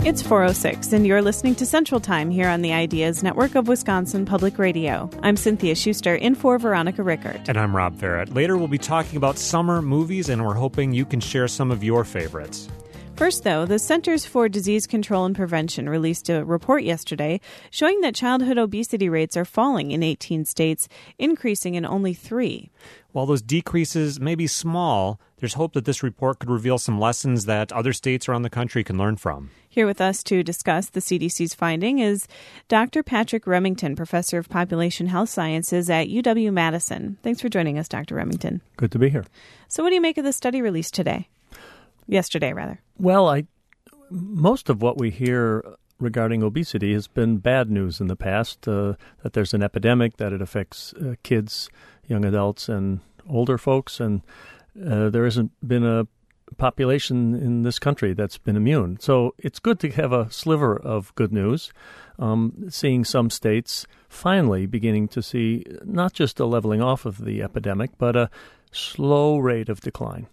It's 4:06, and you're listening to Central Time here on the Ideas Network of Wisconsin Public Radio. I'm Cynthia Schuster, in for Veronica Rickert. And I'm Rob Farrett. Later, we'll be talking about summer movies, and we're hoping you can share some of your favorites. First, though, the Centers for Disease Control and Prevention released a report yesterday showing that childhood obesity rates are falling in 18 states, increasing in only 3. While those decreases may be small, there's hope that this report could reveal some lessons that other states around the country can learn from. Here with us to discuss the CDC's finding is Dr. Patrick Remington, Professor of Population Health Sciences at UW-Madison. Thanks for joining us, Dr. Remington. Good to be here. So what do you make of the study released today? Yesterday, rather. Well, most of what we hear regarding obesity has been bad news in the past, that there's an epidemic, that it affects kids, young adults, and older folks, and there hasn't been a population in this country that's been immune. So it's good to have a sliver of good news, seeing some states finally beginning to see not just a leveling off of the epidemic, but a slow rate of decline.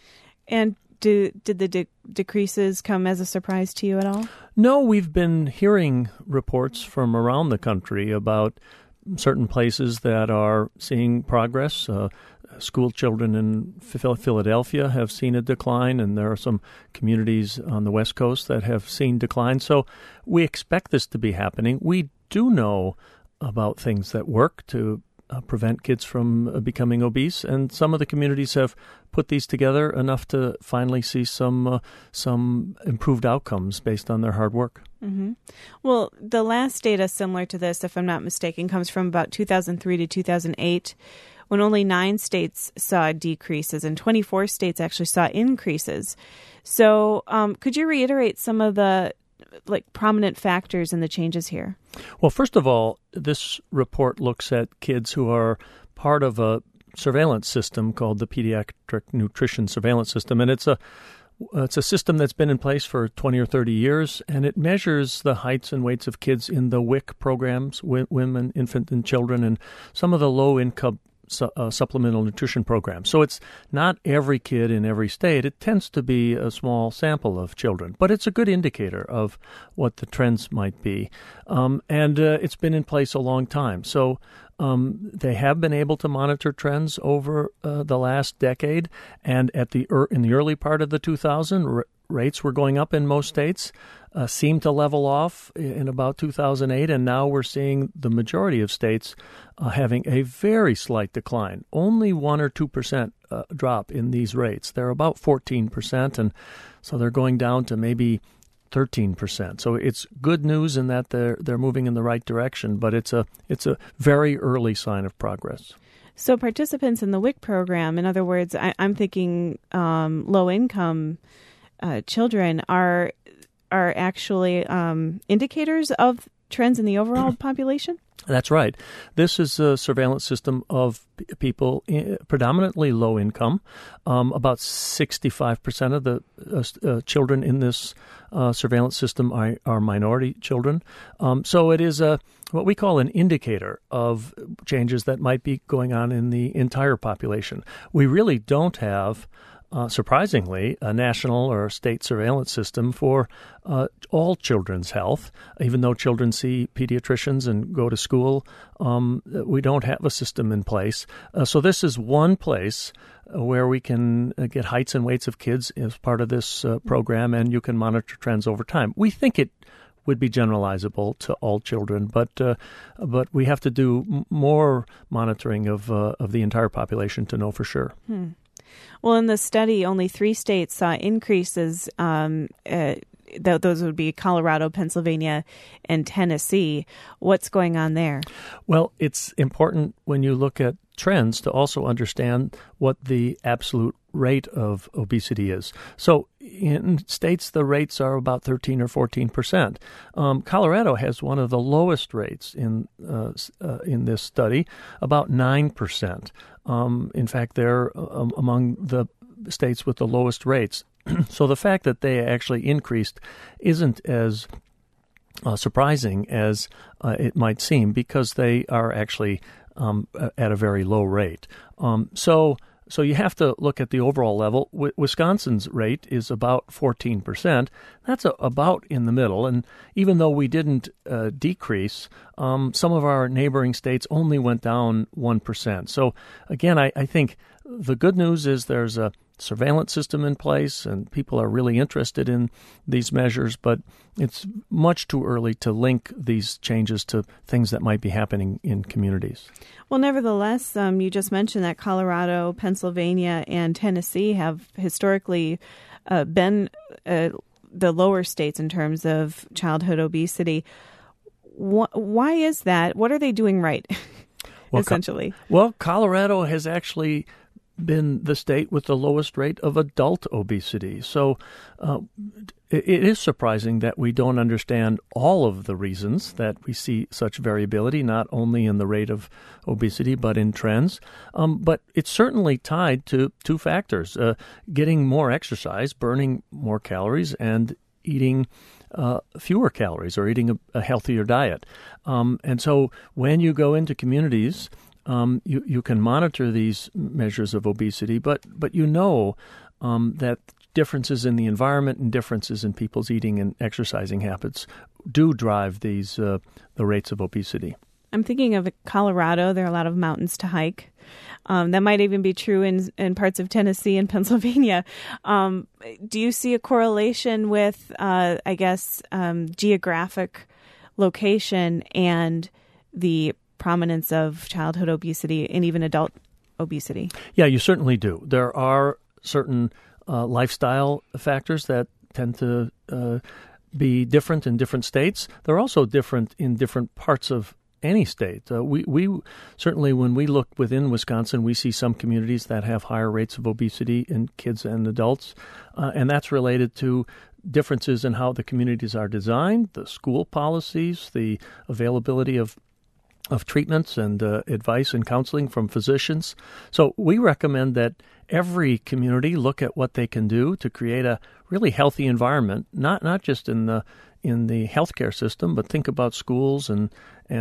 And did the decreases come as a surprise to you at all? No, we've been hearing reports from around the country about certain places that are seeing progress. School children in Philadelphia have seen a decline, and there are some communities on the West Coast that have seen decline. So we expect this to be happening. We do know about things that work to prevent kids from becoming obese, and some of the communities have put these together enough to finally see some improved outcomes based on their hard work. Mm-hmm. Well, the last data similar to this, if I'm not mistaken, comes from about 2003 to 2008, when only 9 states saw decreases and 24 states actually saw increases. So could you reiterate some of the prominent factors in the changes here? Well, first of all, this report looks at kids who are part of a surveillance system called the Pediatric Nutrition Surveillance System, and it's a system that's been in place for 20 or 30 years, and it measures the heights and weights of kids in the WIC programs, women, infant, and children, and some of the low-income supplemental nutrition program. So it's not every kid in every state. It tends to be a small sample of children, but it's a good indicator of what the trends might be. And it's been in place a long time. So they have been able to monitor trends over the last decade, and in the early part of the 2000s, rates were going up in most states, seemed to level off in about 2008, and now we're seeing the majority of states having a very slight decline, only 1 or 2% drop in these rates. They're about 14%, and so they're going down to maybe 13%. So it's good news in that they're moving in the right direction, but it's a very early sign of progress. So participants in the WIC program, in other words, I'm thinking low-income children are actually indicators of trends in the overall population? That's right. This is a surveillance system of people predominantly low income. About 65% of the children in this surveillance system are minority children. So it is what we call an indicator of changes that might be going on in the entire population. We really don't have surprisingly, a national or state surveillance system for all children's health. Even though children see pediatricians and go to school, we don't have a system in place. So this is one place where we can get heights and weights of kids as part of this program, and you can monitor trends over time. We think it would be generalizable to all children, but we have to do more monitoring of the entire population to know for sure. Well, in the study, only 3 states saw increases. Those would be Colorado, Pennsylvania, and Tennessee. What's going on there? Well, it's important when you look at trends to also understand what the absolute rate of obesity is. So in states, the rates are about 13 or 14%. Colorado has one of the lowest rates in this study, about 9%. In fact, they're among the states with the lowest rates. So the fact that they actually increased isn't as surprising as it might seem, because they are actually at a very low rate. So So you have to look at the overall level. Wisconsin's rate is about 14%. That's about in the middle. And even though we didn't decrease, some of our neighboring states only went down 1%. So again, I think the good news is there's a surveillance system in place and people are really interested in these measures, but it's much too early to link these changes to things that might be happening in communities. Well, nevertheless, you just mentioned that Colorado, Pennsylvania, and Tennessee have historically been the lower states in terms of childhood obesity. Why is that? What are they doing right, essentially? Colorado has actually been the state with the lowest rate of adult obesity. So it is surprising that we don't understand all of the reasons that we see such variability, not only in the rate of obesity, but in trends. But it's certainly tied to two factors, getting more exercise, burning more calories, and eating fewer calories or eating a healthier diet. And so when you go into communities, you can monitor these measures of obesity, but you know that differences in the environment and differences in people's eating and exercising habits do drive these the rates of obesity. I'm thinking of Colorado. There are a lot of mountains to hike. That might even be true in parts of Tennessee and Pennsylvania. Do you see a correlation with, geographic location and the prominence of childhood obesity and even adult obesity? Yeah, you certainly do. There are certain lifestyle factors that tend to be different in different states. They're also different in different parts of any state. We certainly, when we look within Wisconsin, we see some communities that have higher rates of obesity in kids and adults, and that's related to differences in how the communities are designed, the school policies, the availability of treatments and advice and counseling from physicians. So we recommend that every community look at what they can do to create a really healthy environment, not just in the healthcare system, but think about schools and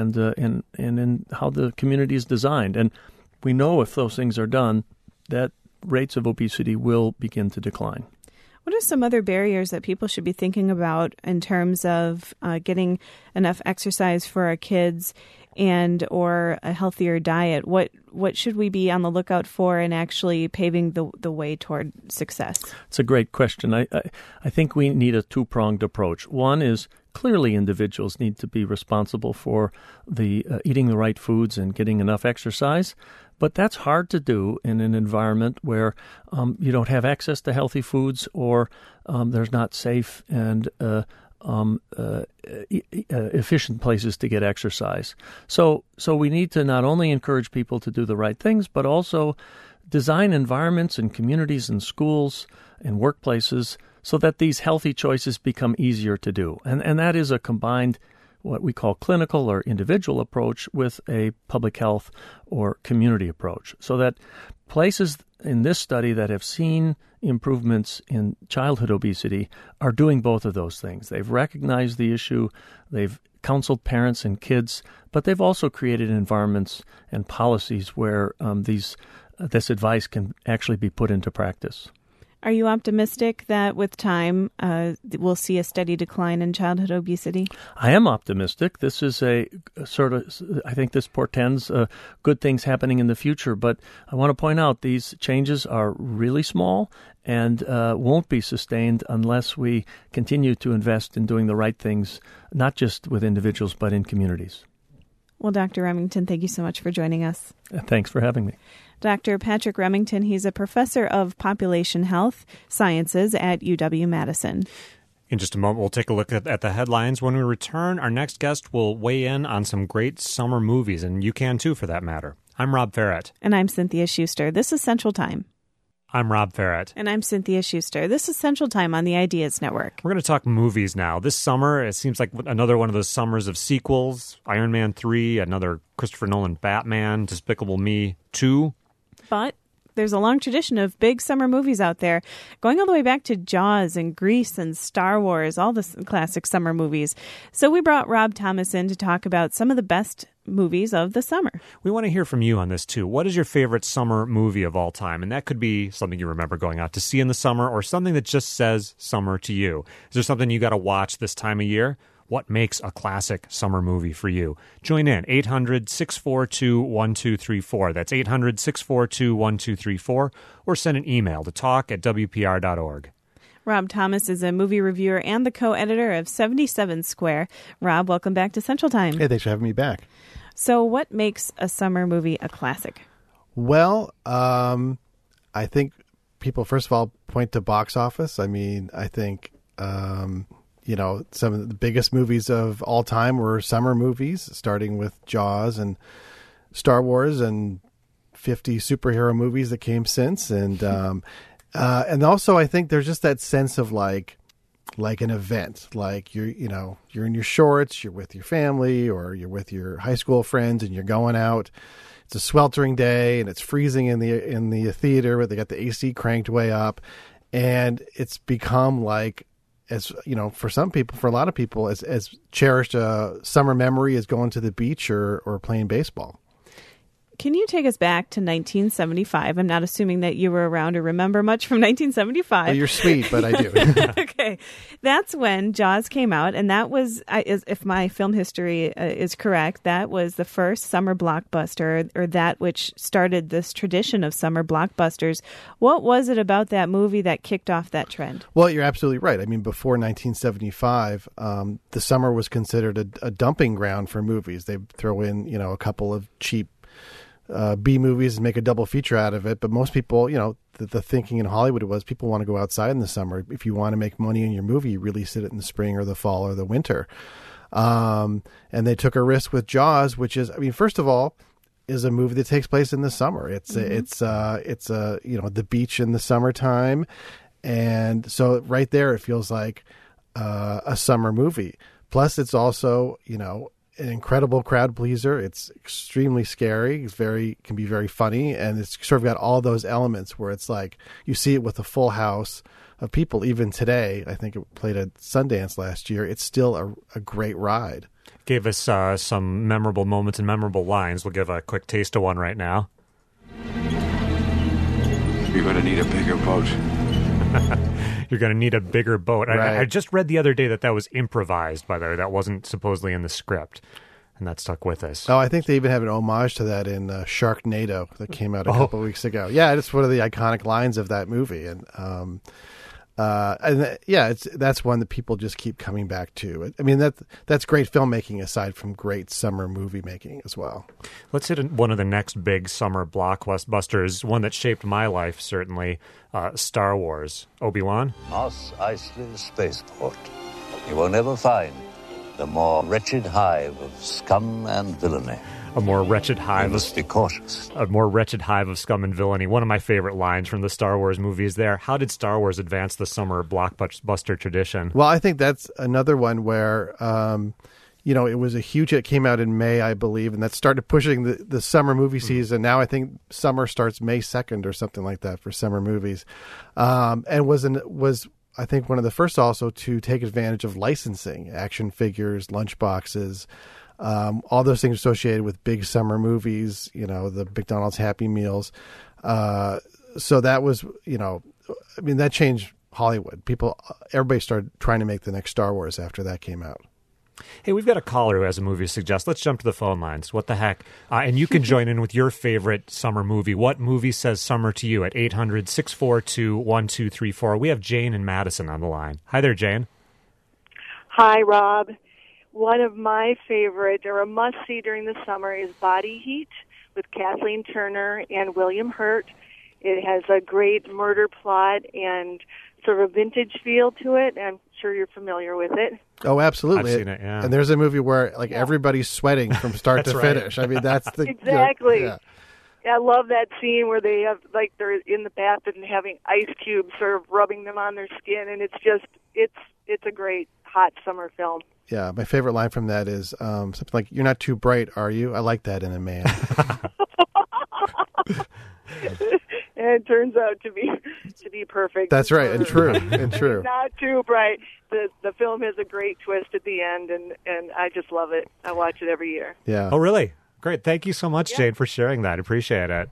in how the community is designed. And we know if those things are done, that rates of obesity will begin to decline. What are some other barriers that people should be thinking about in terms of getting enough exercise for our kids and or a healthier diet? What should we be on the lookout for in actually paving the way toward success? It's a great question. I think we need a two-pronged approach. One is clearly individuals need to be responsible for the eating the right foods and getting enough exercise. But that's hard to do in an environment where you don't have access to healthy foods or there's not safe and efficient places to get exercise. So we need to not only encourage people to do the right things, but also design environments and communities and schools and workplaces so that these healthy choices become easier to do. And that is a combined what we call clinical or individual approach with a public health or community approach. So that places in this study that have seen improvements in childhood obesity are doing both of those things. They've recognized the issue, they've counseled parents and kids, but they've also created environments and policies where this advice can actually be put into practice. Are you optimistic that with time we'll see a steady decline in childhood obesity? I am optimistic. This is I think this portends good things happening in the future. But I want to point out these changes are really small and won't be sustained unless we continue to invest in doing the right things, not just with individuals, but in communities. Well, Dr. Remington, thank you so much for joining us. Thanks for having me. Dr. Patrick Remington, he's a professor of population health sciences at UW-Madison. In just a moment, we'll take a look at the headlines. When we return, our next guest will weigh in on some great summer movies, and you can too, for that matter. I'm Rob Ferret. And I'm Cynthia Schuster. This is Central Time. I'm Rob Ferret. And I'm Cynthia Schuster. This is Central Time on the Ideas Network. We're going to talk movies now. This summer, it seems like another one of those summers of sequels. Iron Man 3, another Christopher Nolan Batman, Despicable Me 2. But there's a long tradition of big summer movies out there, going all the way back to Jaws and Grease and Star Wars, all the classic summer movies. So we brought Rob Thomas in to talk about some of the best movies of the summer. We want to hear from you on this, too. What is your favorite summer movie of all time? And that could be something you remember going out to see in the summer or something that just says summer to you. Is there something you got to watch this time of year? What makes a classic summer movie for you? Join in, 800-642-1234. That's 800-642-1234. Or send an email to talk@wpr.org. Rob Thomas is a movie reviewer and the co-editor of 77 Square. Rob, welcome back to Central Time. Hey, thanks for having me back. So what makes a summer movie a classic? Well, I think people, first of all, point to box office. I mean, I think, some of the biggest movies of all time were summer movies, starting with Jaws and Star Wars and 50 superhero movies that came since. And also I think there's just that sense of like an event, like you're in your shorts, you're with your family or you're with your high school friends and you're going out. It's a sweltering day and it's freezing in the theater, but they got the AC cranked way up, and it's become like, as you know, for some people, for a lot of people, as cherished a summer memory as going to the beach or playing baseball. Can you take us back to 1975? I'm not assuming that you were around or remember much from 1975. Well, you're sweet, but I do. Okay. That's when Jaws came out, and that was, if my film history is correct, that was the first summer blockbuster, or that which started this tradition of summer blockbusters. What was it about that movie that kicked off that trend? Well, you're absolutely right. I mean, before 1975, the summer was considered a dumping ground for movies. They'd throw in, a couple of cheap B movies and make a double feature out of it. But most people, the thinking in Hollywood was people want to go outside in the summer. If you want to make money in your movie, you release it in the spring or the fall or the winter. And they took a risk with Jaws, which is, first of all, is a movie that takes place in the summer. It's the beach in the summertime. And so right there, it feels like a summer movie. Plus it's also, an incredible crowd pleaser. It's extremely scary. Can be very funny, and it's sort of got all those elements where it's like you see it with a full house of people. Even today, I think it played at Sundance last year. It's still a great ride. Gave us some memorable moments and memorable lines. We'll give a quick taste of one right now. You're going to need a bigger boat. You're going to need a bigger boat. Right. I just read the other day that was improvised, by the way. That wasn't supposedly in the script, and that stuck with us. Oh, I think they even have an homage to that in Sharknado that came out a couple of weeks ago. Yeah, it's one of the iconic lines of that movie, and that's one that people just keep coming back to. I mean, that's great filmmaking aside from great summer movie making as well. Let's hit one of the next big summer blockbusters, one that shaped my life, certainly, Star Wars. Obi-Wan? Mos Eisley Spaceport. You will never find the more wretched hive of scum and villainy. A more wretched hive. You must be cautious. A more wretched hive of scum and villainy. One of my favorite lines from the Star Wars movies there. How did Star Wars advance the summer blockbuster tradition? Well, I think that's another one where, it was it came out in May, I believe, and that started pushing the summer movie season. Now I think summer starts May 2nd or something like that for summer movies. And was I think one of the first also to take advantage of licensing, action figures, lunchboxes, all those things associated with big summer movies, the McDonald's Happy Meals. So that was, that changed Hollywood. Everybody started trying to make the next Star Wars after that came out. Hey, we've got a caller who has a movie to suggest. Let's jump to the phone lines. What the heck? And you can join in with your favorite summer movie. What movie says summer to you at 800-642-1234. We have Jane and Madison on the line. Hi there, Jane. Hi, Rob. One of my favorite, or a must-see during the summer, is Body Heat with Kathleen Turner and William Hurt. It has a great murder plot and sort of a vintage feel to it. I'm sure you're familiar with it. Oh, absolutely. I've seen it, yeah. And there's a movie where everybody's sweating from start to finish. I mean, that's the... Exactly. Yeah. I love that scene where they have, they're in the bath and having ice cubes sort of rubbing them on their skin, and it's a great hot summer film. Yeah, my favorite line from that is something like, "You're not too bright, are you? I like that in a man." it turns out to be perfect. That's right, and true, and true. Not too bright. The film has a great twist at the end, and I just love it. I watch it every year. Yeah. Oh, really? Great. Thank you so much, Jade, for sharing that. Appreciate it.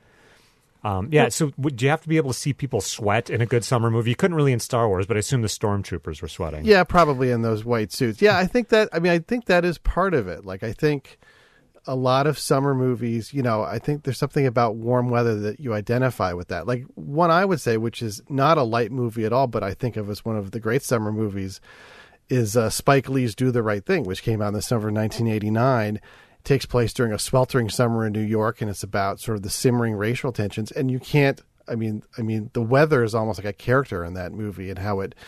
So do you have to be able to see people sweat in a good summer movie? You couldn't really in Star Wars, but I assume the stormtroopers were sweating. Yeah, probably in those white suits. Yeah, I think that is part of it. Like, I think a lot of summer movies, I think there's something about warm weather that you identify with that. Like, one I would say, which is not a light movie at all, but I think of as one of the great summer movies, is Spike Lee's Do the Right Thing, which came out in the summer of 1989. It takes place during a sweltering summer in New York, and it's about sort of the simmering racial tensions. And you can't, the weather is almost like a character in that movie, and how it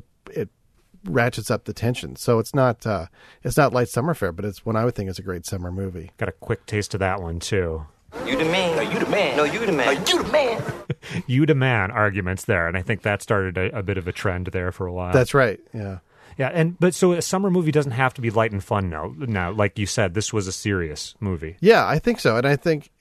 ratchets up the tension. So it's not light summer fare, but it's one I would think is a great summer movie. Got a quick taste of that one, too. You the man. No, you the man. No, you the man. No, you the man. You the man arguments there, and I think that started a bit of a trend there for a while. That's right, yeah. Yeah, but so a summer movie doesn't have to be light and fun now. Like you said, this was a serious movie. Yeah, I think so. And I think,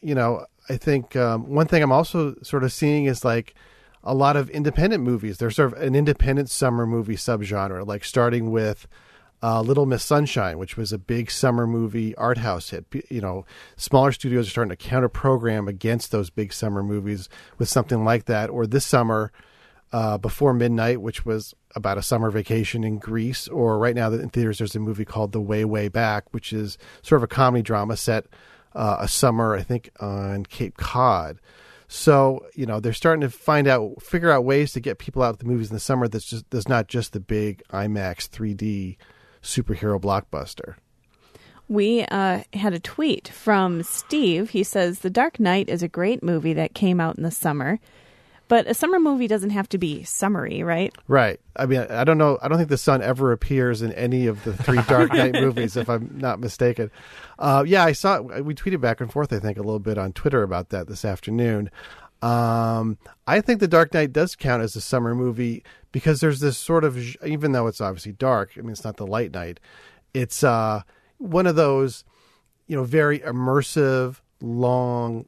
one thing I'm also sort of seeing is like a lot of independent movies. There's sort of an independent summer movie subgenre, like starting with Little Miss Sunshine, which was a big summer movie art house hit. Smaller studios are starting to counter program against those big summer movies with something like that. Or this summer, Before Midnight, which was about a summer vacation in Greece. Or right now in theaters, there's a movie called The Way, Way Back, which is sort of a comedy drama set a summer, I think, on Cape Cod. So, they're starting to figure out ways to get people out to the movies in the summer that's not just the big IMAX 3D superhero blockbuster. We had a tweet from Steve. He says, The Dark Knight is a great movie that came out in the summer. But a summer movie doesn't have to be summery, right? Right. I mean, I don't know. I don't think the sun ever appears in any of the three Dark Knight movies, if I'm not mistaken. I saw it. We tweeted back and forth, I think, a little bit on Twitter about that this afternoon. I think The Dark Knight does count as a summer movie because there's this sort of, even though it's obviously dark, I mean, it's not the light night. It's one of those, very immersive, long,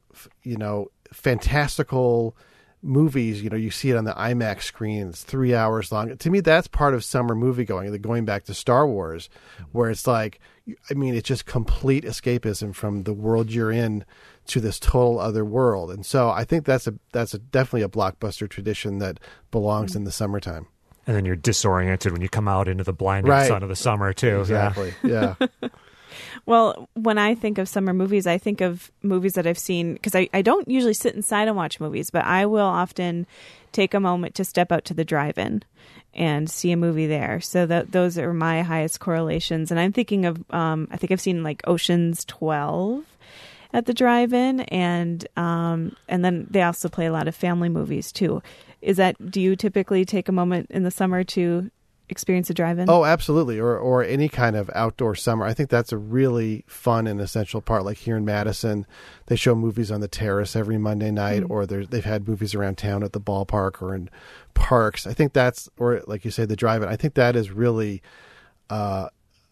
fantastical movies. You see it on the IMAX screen. It's 3 hours long. To me, that's part of summer movie going back to Star Wars, where it's like, it's just complete escapism from the world you're in to this total other world. And so I think that's definitely a blockbuster tradition that belongs in the summertime. And then you're disoriented when you come out into the blinding sun of the summer, too. Exactly. Yeah. Well, when I think of summer movies, I think of movies that I've seen, because I don't usually sit inside and watch movies, but I will often take a moment to step out to the drive-in and see a movie there. So those are my highest correlations. And I'm thinking of, I think I've seen like Ocean's 12 at the drive-in, and then they also play a lot of family movies too. Do you typically take a moment in the summer to experience a drive-in? Oh, absolutely. Or any kind of outdoor summer. I think that's a really fun and essential part. Like here in Madison, they show movies on the terrace every Monday night, or they've had movies around town at the ballpark or in parks. I think that's, or like you say, the drive-in. I think that is really a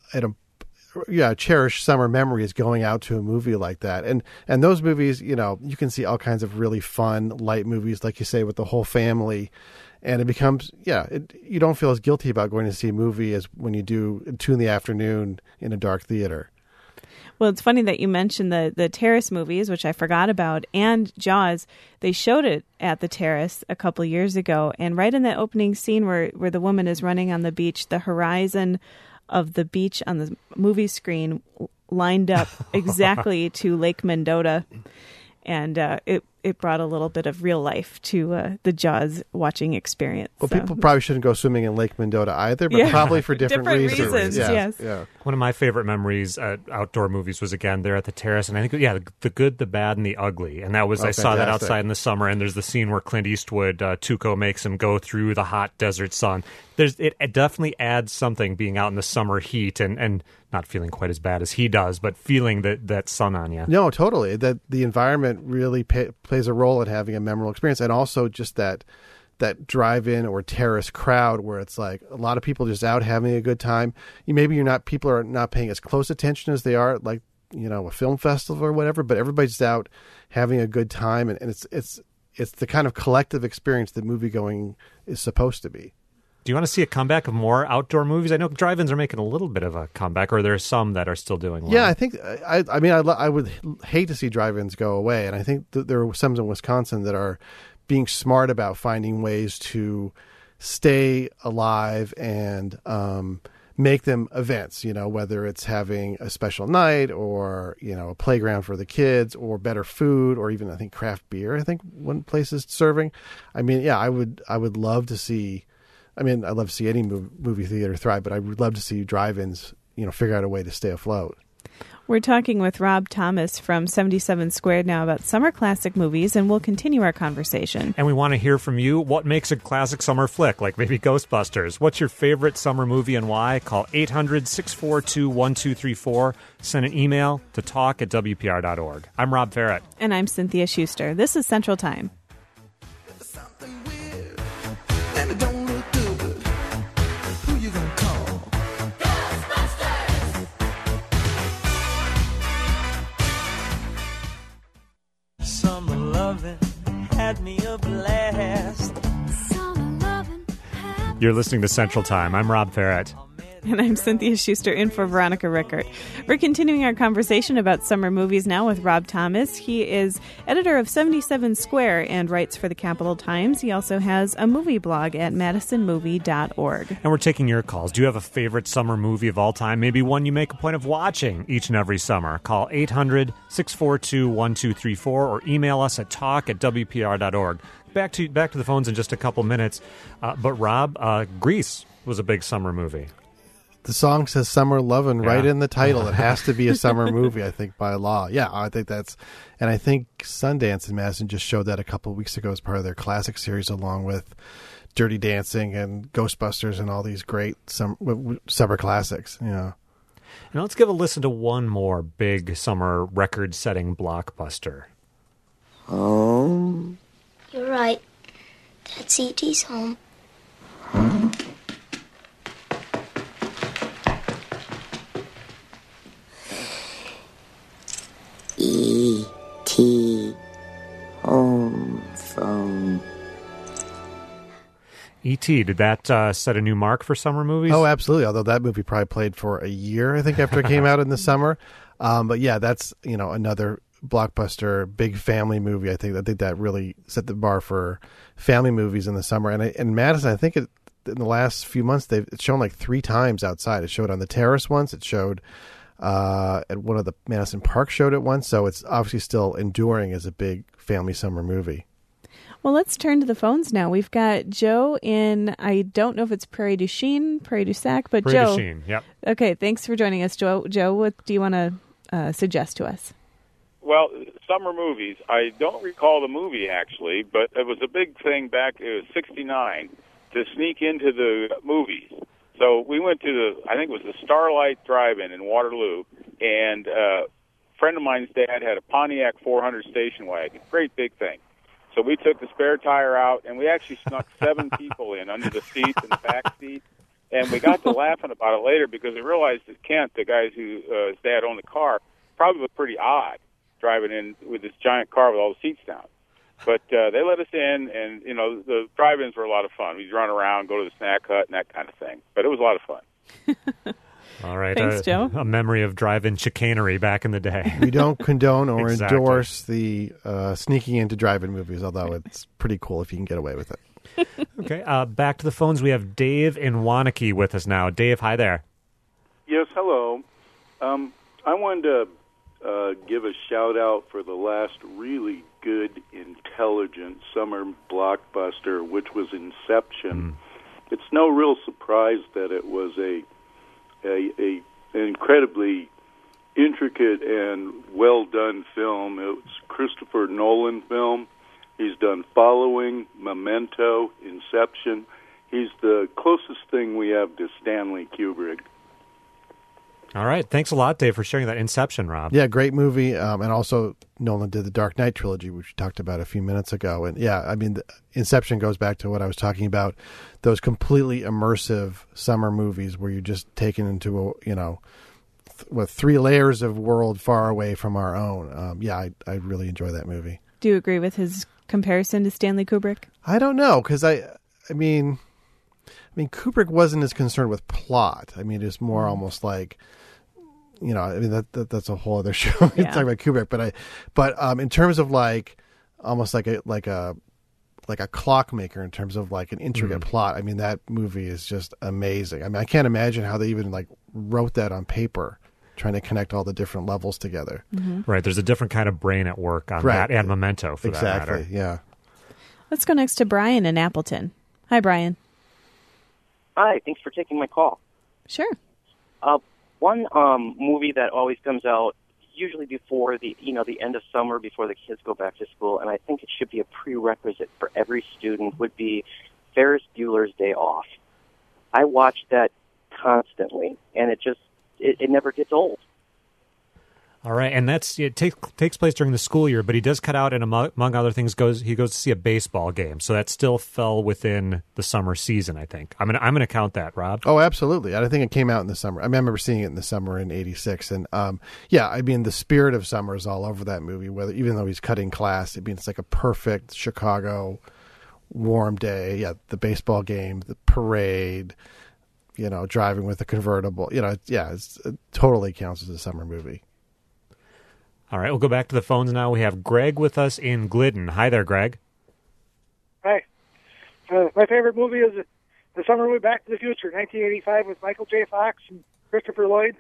cherished summer memory is going out to a movie like that. And those movies, you can see all kinds of really fun, light movies, like you say, with the whole family. And it becomes, you don't feel as guilty about going to see a movie as when you do at 2 p.m. in a dark theater. Well, it's funny that you mentioned the Terrace movies, which I forgot about, and Jaws. They showed it at the Terrace a couple years ago. And right in that opening scene where the woman is running on the beach, the horizon of the beach on the movie screen lined up exactly to Lake Mendota. And it brought a little bit of real life to the Jaws watching experience. Well, people probably shouldn't go swimming in Lake Mendota either, but probably for different reasons. Yes. Yeah. One of my favorite memories at outdoor movies was, again, there at the Terrace. And I think, the good, the bad, and the ugly. And that was, I saw that outside in the summer. And there's the scene where Clint Eastwood, Tuco makes him go through the hot desert sun. It definitely adds something being out in the summer heat and not feeling quite as bad as he does, but feeling that sun on you. No, totally. That the environment really plays a role in having a memorable experience, and also just that drive-in or terrace crowd where it's like a lot of people just out having a good time. People are not paying as close attention as they are at, like, a film festival or whatever, but everybody's out having a good time, and it's it's the kind of collective experience that moviegoing is supposed to be. Do you want to see a comeback of more outdoor movies? I know drive-ins are making a little bit of a comeback, or there are some that are still doing well. Yeah, I think I would hate to see drive-ins go away, and I think that there are some in Wisconsin that are being smart about finding ways to stay alive and make them events, whether it's having a special night or, a playground for the kids or better food or even, I think, craft beer. I think one place is serving. I mean, yeah, I would love to see, I'd love to see any movie theater thrive, but I would love to see drive-ins, figure out a way to stay afloat. We're talking with Rob Thomas from 77 Squared now about summer classic movies, and we'll continue our conversation. And we want to hear from you. What makes a classic summer flick, like maybe Ghostbusters? What's your favorite summer movie and why? Call 800-642-1234. Send an email to talk@wpr.org. I'm Rob Farrett. And I'm Cynthia Schuster. This is Central Time. Had me a blast. You're listening to Central Time. I'm Rob Farrett. And I'm Cynthia Schuster in for Veronica Rickert. We're continuing our conversation about summer movies now with Rob Thomas. He is editor of 77 Square and writes for the Capital Times. He also has a movie blog at madisonmovie.org. And we're taking your calls. Do you have a favorite summer movie of all time? Maybe one you make a point of watching each and every summer. Call 800-642-1234 or email us at talk@wpr.org. Back to the phones in just a couple minutes. But Rob, Grease was a big summer movie. The song says Summer Lovin' right in the title. It has to be a summer movie, I think, by law. Yeah, I think and I think Sundance in Madison just showed that a couple of weeks ago as part of their classic series, along with Dirty Dancing and Ghostbusters and all these great summer classics. Now let's give a listen to one more big summer record-setting blockbuster. Home. You're right. That's E.T.'s home. E.T. home phone. E.T., did that set a new mark for summer movies? Oh, absolutely. Although that movie probably played for a year, I think, after it came out in the summer. But yeah, that's another blockbuster, big family movie. I think that really set the bar for family movies in the summer. And in Madison, I think in the last few months, it's shown like 3 times outside. It showed on the Terrace once. It showed at one of the Madison Park showed it once. So it's obviously still enduring as a big family summer movie. Well, let's turn to the phones now. We've got Joe in, I don't know if it's Prairie du Chien, Prairie du Sac, but Prairie Joe. du Chien, yep. Okay, thanks for joining us, Joe. Joe, what do you want to suggest to us? Well, summer movies. I don't recall the movie, actually, but it was a big thing back, it was 1969, to sneak into the movies. So we went to I think it was the Starlight Drive-In in Waterloo, and a friend of mine's dad had a Pontiac 400 station wagon, great big thing. So we took the spare tire out, and we actually snuck 7 people in under the seats and the back seat. And we got to laughing about it later because we realized that Kent, the guy who his dad owned the car, probably looked pretty odd driving in with this giant car with all the seats down. But they let us in, and, the drive-ins were a lot of fun. We'd run around, go to the snack hut, and that kind of thing. But it was a lot of fun. All right. Thanks, Joe. A memory of drive-in chicanery back in the day. We don't condone or Exactly. endorse the sneaking into drive-in movies, although it's pretty cool if you can get away with it. Okay. Back to the phones. We have Dave in Waunakee with us now. Dave, hi there. Yes, hello. I wanted to give a shout-out for the last really good, intelligent summer blockbuster, which was Inception. It's no real surprise that it was an incredibly intricate and well-done film. It was a Christopher Nolan film. He's done Following, Memento, Inception. He's the closest thing we have to Stanley Kubrick. All right. Thanks a lot, Dave, for sharing that. Inception, Rob. Yeah, great movie. And also Nolan did the Dark Knight trilogy, which we talked about a few minutes ago. And yeah, I mean, Inception goes back to what I was talking about, those completely immersive summer movies where you're just taken into, with 3 layers of world far away from our own. I really enjoy that movie. Do you agree with his comparison to Stanley Kubrick? I don't know, because I mean, Kubrick wasn't as concerned with plot. I mean, it's more almost like, you know, I mean that's a whole other show. Talking about Kubrick, but in terms of like almost like a clockmaker in terms of like an intricate plot. I mean, that movie is just amazing. I mean, I can't imagine how they even like wrote that on paper, trying to connect all the different levels together. Right. There's a different kind of brain at work on that and Memento for that matter. Exactly. Yeah. Let's go next to Brian in Appleton. Hi, Brian. Hi. Thanks for taking my call. Sure. One movie that always comes out usually before the end of summer, before the kids go back to school, and I think it should be a prerequisite for every student, would be Ferris Bueller's Day Off. I watch that constantly, and it never gets old. All right, and it takes place during the school year, but he does cut out, and among other things, he goes to see a baseball game, so that still fell within the summer season. I think I'm gonna count that, Rob. Oh, absolutely. I think it came out in the summer. I remember seeing it in the summer in '86, and I mean, the spirit of summer is all over that movie. Even though he's cutting class, I mean, it's like a perfect Chicago warm day. Yeah, the baseball game, the parade. You know, driving with a convertible. You know, it totally counts as a summer movie. All right, we'll go back to the phones now. We have Greg with us in Glidden. Hi there, Greg. Hi. My favorite movie is the summer movie Back to the Future, 1985, with Michael J. Fox and Christopher Lloyd.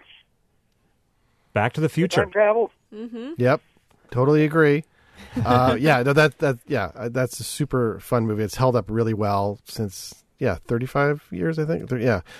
Back to the Future. Time travel. Mm-hmm. Yep, totally agree. That's a super fun movie. It's held up really well since 35 years, I think.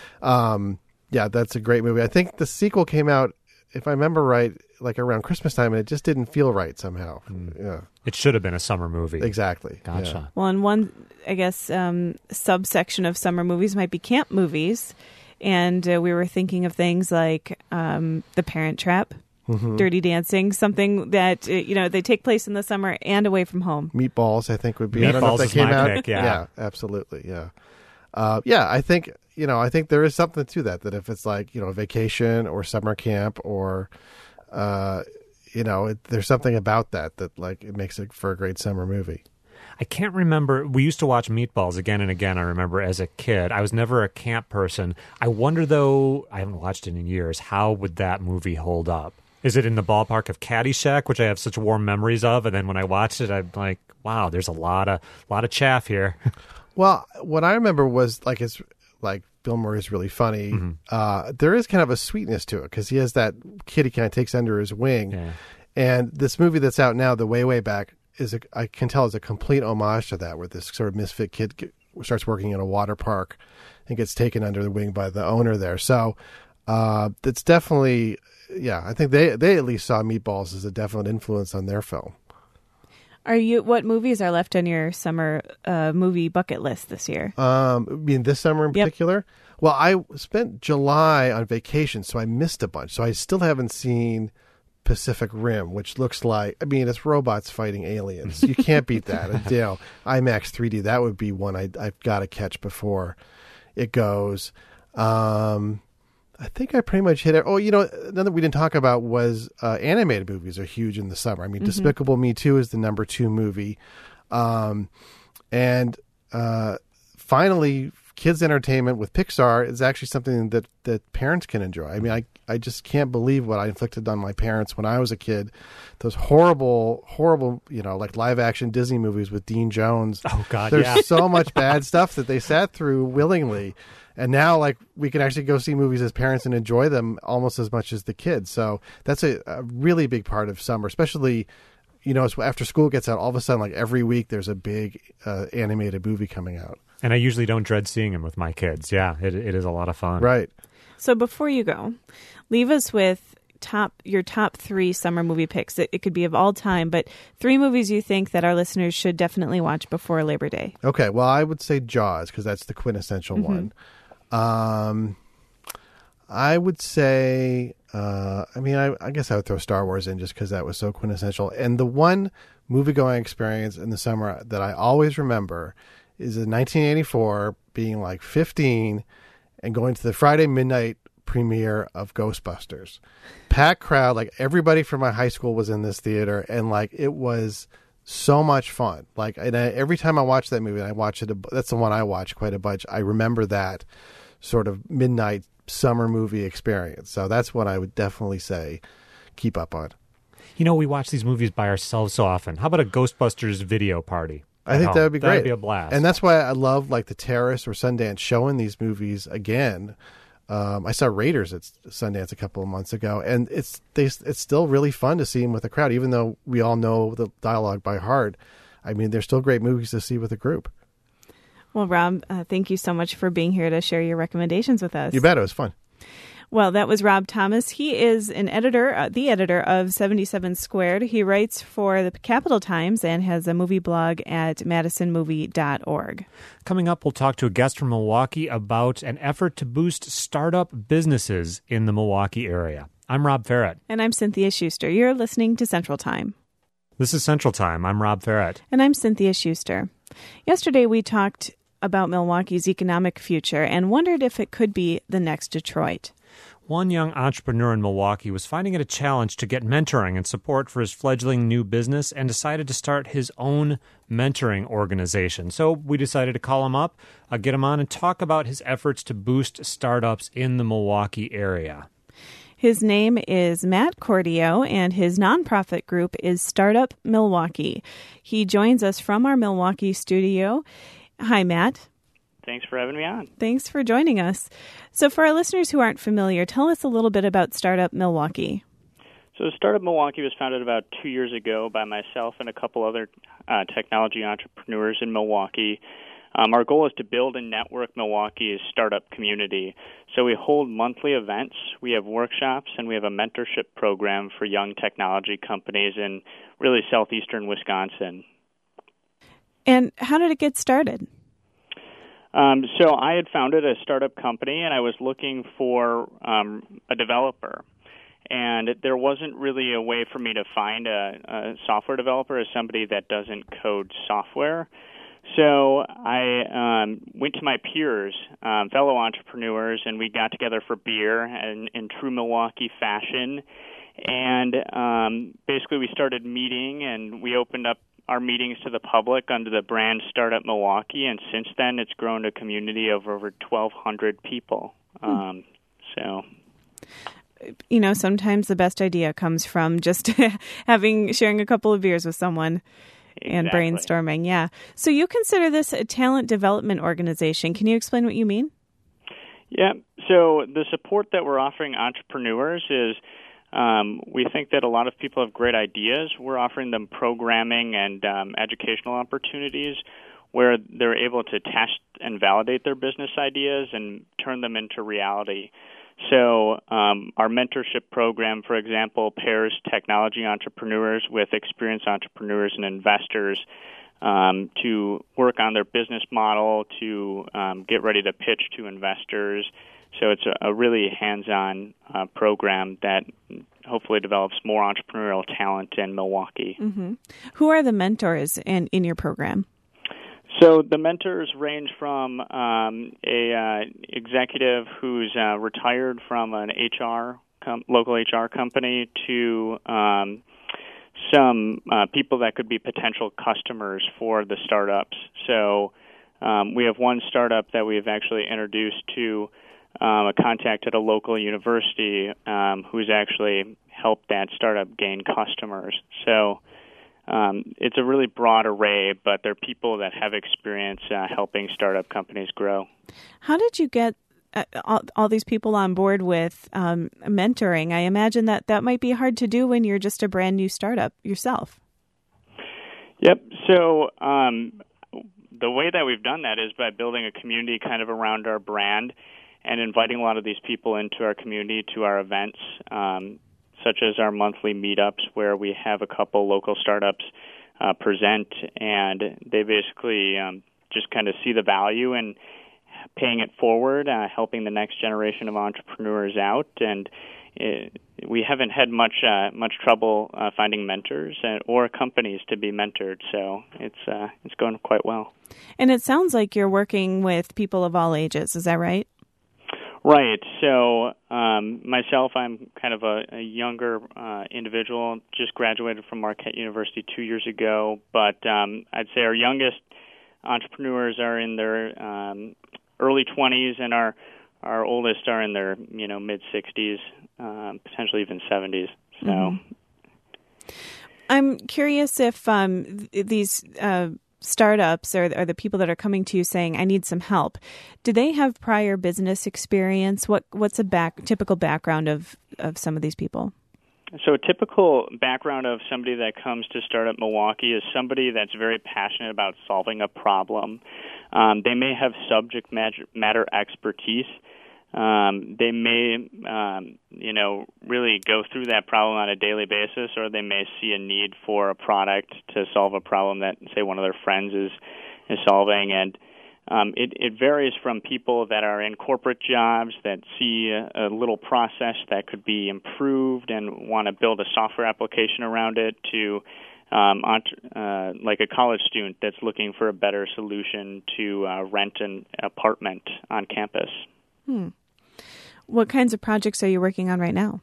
That's a great movie. I think the sequel came out, if I remember right, like around Christmas time, and it just didn't feel right somehow. Yeah, it should have been a summer movie. Exactly. Gotcha. Yeah. Well, and one, I guess, subsection of summer movies might be camp movies, and we were thinking of things like The Parent Trap, Dirty Dancing, something that they take place in the summer and away from home. Meatballs, I think, would be. Meatballs I don't know if that came out. Pick, yeah, absolutely. Yeah, I think. I think there is something to that if it's like, a vacation or summer camp or, there's something about that like it makes it for a great summer movie. I can't remember. We used to watch Meatballs again and again, I remember, as a kid. I was never a camp person. I wonder, though, I haven't watched it in years, how would that movie hold up? Is it in the ballpark of Caddyshack, which I have such warm memories of? And then when I watched it, I'm like, wow, there's a lot of chaff here. Well, what I remember was it's like Bill Murray's really funny. There is kind of a sweetness to it because he has that kid he kind of takes under his wing. Yeah. And this movie that's out now, The Way Back, I can tell is a complete homage to that, where this sort of misfit kid starts working in a water park and gets taken under the wing by the owner there. So it's definitely, I think they at least saw Meatballs as a definite influence on their film. What movies are left on your summer movie bucket list this year? This summer in particular? Well, I spent July on vacation, so I missed a bunch. So I still haven't seen Pacific Rim, which looks like, it's robots fighting aliens. You can't beat that. IMAX 3D, that would be one I've got to catch before it goes. I think I pretty much hit it. Oh, another we didn't talk about was animated movies are huge in the summer. Despicable Me 2 is the number 2 movie. And finally, kids' entertainment with Pixar is actually something that parents can enjoy. I just can't believe what I inflicted on my parents when I was a kid. Those horrible, like live-action Disney movies with Dean Jones. Oh, God, There's so much bad stuff that they sat through willingly. And now, we can actually go see movies as parents and enjoy them almost as much as the kids. So that's a really big part of summer, especially, after school gets out, all of a sudden, every week there's a big animated movie coming out. And I usually don't dread seeing them with my kids. Yeah, it is a lot of fun. Right. So before you go, leave us with your top 3 summer movie picks. It could be of all time, but 3 movies you think that our listeners should definitely watch before Labor Day. Okay, well, I would say Jaws, because that's the quintessential one. I would say, I guess I would throw Star Wars in just because that was so quintessential. And the one movie-going experience in the summer that I always remember is in 1984 being 15 and going to the Friday midnight premiere of Ghostbusters. Packed crowd, everybody from my high school was in this theater, and it was So much fun. Every time I watch that movie, and I watch it. That's the one I watch quite a bunch. I remember that sort of midnight summer movie experience. So that's what I would definitely say keep up on. We watch these movies by ourselves so often. How about a Ghostbusters video party? I think that would be great. That'd be a blast. And that's why I love the Terrace or Sundance showing these movies again. I saw Raiders at Sundance a couple of months ago, and it's still really fun to see them with a crowd, even though we all know the dialogue by heart. I mean, they're still great movies to see with a group. Well, Rob, thank you so much for being here to share your recommendations with us. You bet. It was fun. Well, that was Rob Thomas. He is the editor of 77 Squared. He writes for the Capital Times and has a movie blog at madisonmovie.org. Coming up, we'll talk to a guest from Milwaukee about an effort to boost startup businesses in the Milwaukee area. I'm Rob Ferret. And I'm Cynthia Schuster. You're listening to Central Time. This is Central Time. I'm Rob Ferret. And I'm Cynthia Schuster. Yesterday, we talked about Milwaukee's economic future and wondered if it could be the next Detroit. One young entrepreneur in Milwaukee was finding it a challenge to get mentoring and support for his fledgling new business and decided to start his own mentoring organization. So we decided to call him up, get him on, and talk about his efforts to boost startups in the Milwaukee area. His name is Matt Cordio, and his nonprofit group is Startup Milwaukee. He joins us from our Milwaukee studio. Hi, Matt. Thanks for having me on. Thanks for joining us. So for our listeners who aren't familiar, tell us a little bit about Startup Milwaukee. So Startup Milwaukee was founded about 2 years ago by myself and a couple other technology entrepreneurs in Milwaukee. Our goal is to build and network Milwaukee's startup community. So we hold monthly events, we have workshops, and we have a mentorship program for young technology companies in really southeastern Wisconsin. And how did it get started? So I had founded a startup company, and I was looking for a developer. And there wasn't really a way for me to find a software developer as somebody that doesn't code software. So I went to my peers, fellow entrepreneurs, and we got together for beer in true Milwaukee fashion. And basically we started meeting, and we opened up our meetings to the public under the brand Startup Milwaukee, and since then it's grown to a community of over 1,200 people. Sometimes the best idea comes from just sharing a couple of beers with someone. And exactly. Brainstorming, yeah. So you consider this a talent development organization. Can you explain what you mean? Yeah. So the support that we're offering entrepreneurs is we think that a lot of people have great ideas. We're offering them programming and educational opportunities where they're able to test and validate their business ideas and turn them into reality. So our mentorship program, for example, pairs technology entrepreneurs with experienced entrepreneurs and investors to work on their business model, to get ready to pitch to investors. So it's a really hands-on program that hopefully develops more entrepreneurial talent in Milwaukee. Mm-hmm. Who are the mentors in your program? So the mentors range from a executive who's retired from an local HR company to some people that could be potential customers for the startups. So we have one startup that we've actually introduced to a contact at a local university who's actually helped that startup gain customers. So it's a really broad array, but they're people that have experience helping startup companies grow. How did you get all these people on board with mentoring? I imagine that might be hard to do when you're just a brand new startup yourself. Yep. So the way that we've done that is by building a community kind of around our brand and inviting a lot of these people into our community to our events, such as our monthly meetups where we have a couple local startups present, and they basically just kind of see the value in paying it forward, helping the next generation of entrepreneurs out. And we haven't had much trouble finding mentors or companies to be mentored, so it's going quite well. And it sounds like you're working with people of all ages. Is that right? Right. So myself, I'm kind of a younger individual, just graduated from Marquette University 2 years ago. But I'd say our youngest entrepreneurs are in their early 20s, and our oldest are in their mid 60s, potentially even 70s. So. Mm-hmm. I'm curious if these startups or the people that are coming to you saying, I need some help, do they have prior business experience? What's a typical background of some of these people? So a typical background of somebody that comes to Startup Milwaukee is somebody that's very passionate about solving a problem. They may have subject matter expertise. They may, really go through that problem on a daily basis, or they may see a need for a product to solve a problem that, say, one of their friends is solving. And it varies from people that are in corporate jobs that see a little process that could be improved and want to build a software application around it to like a college student that's looking for a better solution to rent an apartment on campus. What kinds of projects are you working on right now?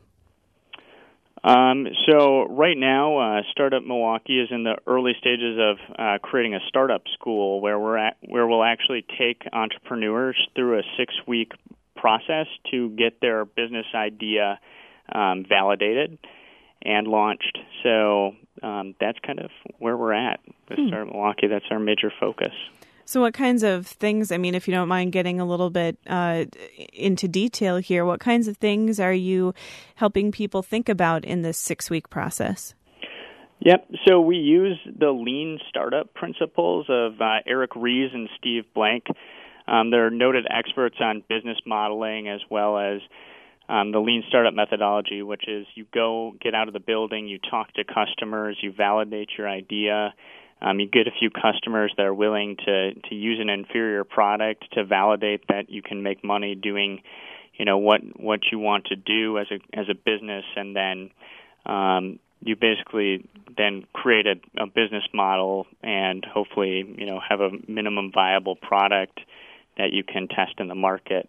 So right now, Startup Milwaukee is in the early stages of creating a startup school where we'll actually take entrepreneurs through a 6-week process to get their business idea validated and launched. So that's kind of where we're at with Startup Milwaukee. That's our major focus. So what kinds of things, if you don't mind getting a little bit into detail here, what kinds of things are you helping people think about in this 6-week process? Yep. So we use the lean startup principles of Eric Ries and Steve Blank. They're noted experts on business modeling as well as the lean startup methodology, which is you go get out of the building, you talk to customers, you validate your idea. You get a few customers that are willing to use an inferior product to validate that you can make money doing, what you want to do as a business, and then you basically then create a business model and hopefully have a minimum viable product that you can test in the market.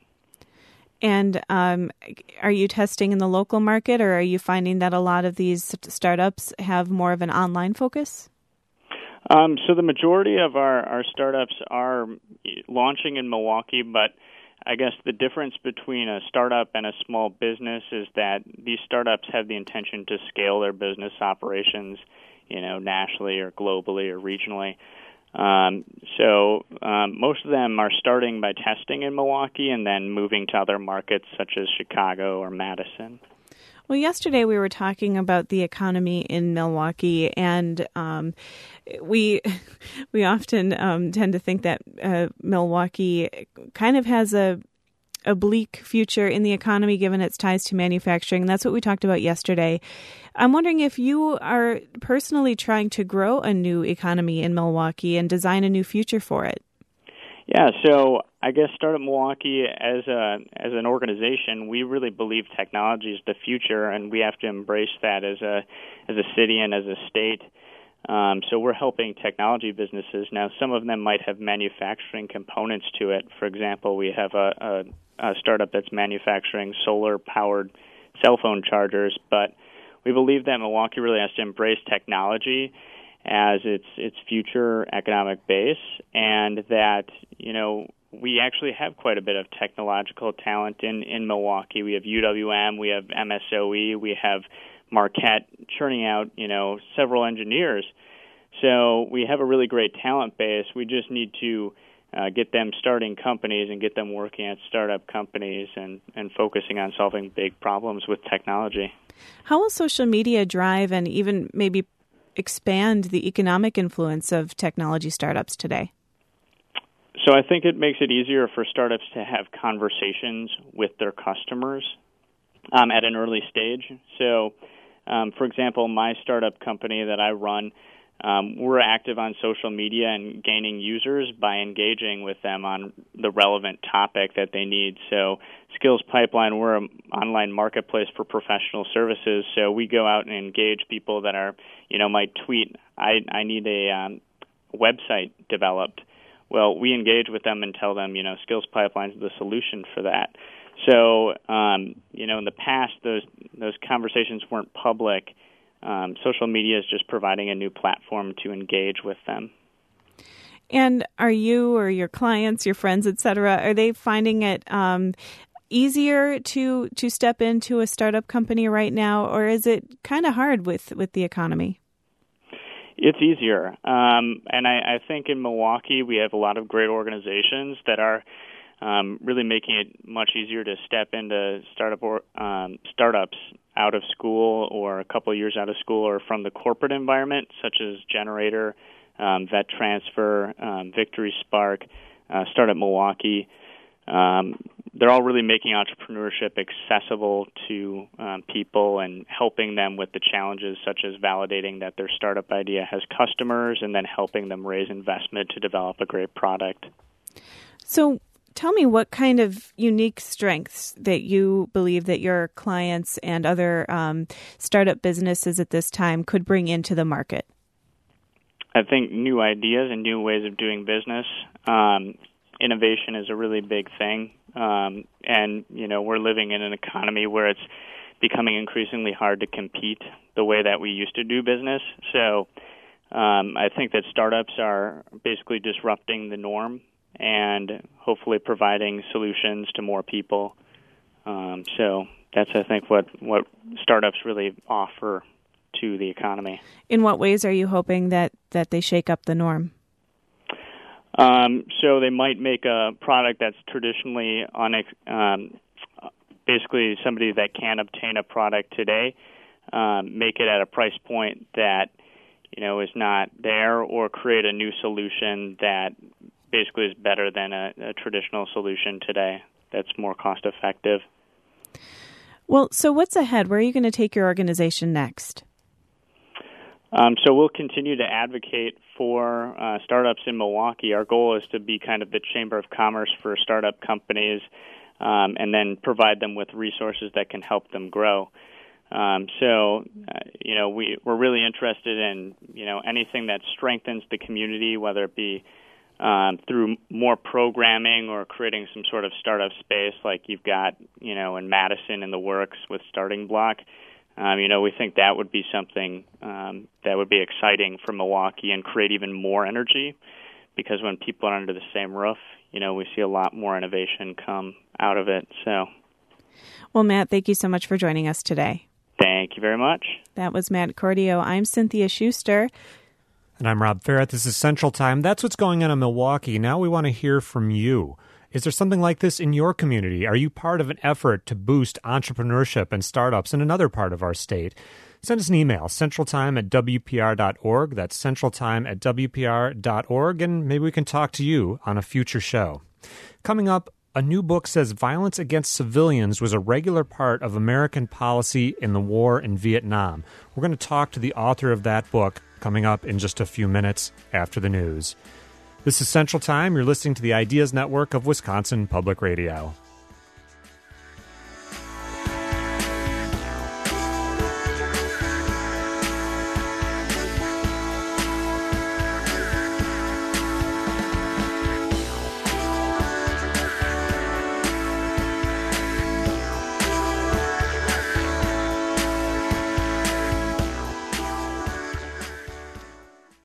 And are you testing in the local market, or are you finding that a lot of these startups have more of an online focus? So the majority of our startups are launching in Milwaukee, but I guess the difference between a startup and a small business is that these startups have the intention to scale their business operations, nationally or globally or regionally. So most of them are starting by testing in Milwaukee and then moving to other markets such as Chicago or Madison. Well, yesterday we were talking about the economy in Milwaukee, and we often tend to think that Milwaukee kind of has a bleak future in the economy given its ties to manufacturing. That's what we talked about yesterday. I'm wondering if you are personally trying to grow a new economy in Milwaukee and design a new future for it. Yeah, so I guess Startup Milwaukee as an organization, we really believe technology is the future, and we have to embrace that as a city and as a state. So we're helping technology businesses. Now, some of them might have manufacturing components to it. For example, we have a startup that's manufacturing solar-powered cell phone chargers, but we believe that Milwaukee really has to embrace technology as its future economic base, and that, we actually have quite a bit of technological talent in Milwaukee. We have UWM, we have MSOE, we have Marquette churning out, several engineers. So we have a really great talent base. We just need to get them starting companies and get them working at startup companies and focusing on solving big problems with technology. How will social media drive and even maybe expand the economic influence of technology startups today? So I think it makes it easier for startups to have conversations with their customers at an early stage. So, for example, my startup company that I run, we're active on social media and gaining users by engaging with them on the relevant topic that they need. So Skills Pipeline, we're an online marketplace for professional services. So we go out and engage people that are, might tweet, I need a website developed, Well, we engage with them and tell them, Skills Pipeline is the solution for that. So, in the past, those conversations weren't public. Social media is just providing a new platform to engage with them. And are you or your clients, your friends, et cetera, are they finding it easier to step into a startup company right now, or is it kind of hard with the economy? It's easier. And I think in Milwaukee we have a lot of great organizations that are really making it much easier to step into startups out of school or a couple of years out of school or from the corporate environment, such as Generator, Vet Transfer, Victory Spark, Startup Milwaukee. They're all really making entrepreneurship accessible to people and helping them with the challenges such as validating that their startup idea has customers and then helping them raise investment to develop a great product. So tell me what kind of unique strengths that you believe that your clients and other startup businesses at this time could bring into the market. I think new ideas and new ways of doing business. Innovation is a really big thing. And, we're living in an economy where it's becoming increasingly hard to compete the way that we used to do business. So I think that startups are basically disrupting the norm and hopefully providing solutions to more people. So that's, I think, what startups really offer to the economy. In what ways are you hoping that they shake up the norm? So they might make a product that's traditionally basically somebody that can obtain a product today, make it at a price point that, is not there, or create a new solution that basically is better than a traditional solution today that's more cost effective. Well, so what's ahead? Where are you going to take your organization next? So we'll continue to advocate for startups in Milwaukee. Our goal is to be kind of the Chamber of Commerce for startup companies and then provide them with resources that can help them grow. We're really interested in, anything that strengthens the community, whether it be through more programming or creating some sort of startup space like you've got, in Madison in the works with Starting Block. We think that would be something that would be exciting for Milwaukee and create even more energy, because when people are under the same roof, we see a lot more innovation come out of it. So, well, Matt, thank you so much for joining us today. Thank you very much. That was Matt Cordio. I'm Cynthia Schuster. And I'm Rob Farrett. This is Central Time. That's what's going on in Milwaukee. Now we want to hear from you. Is there something like this in your community? Are you part of an effort to boost entrepreneurship and startups in another part of our state? Send us an email, centraltime@wpr.org. That's centraltime@wpr.org, and maybe we can talk to you on a future show. Coming up, a new book says violence against civilians was a regular part of American policy in the war in Vietnam. We're going to talk to the author of that book coming up in just a few minutes after the news. This is Central Time. You're listening to the Ideas Network of Wisconsin Public Radio.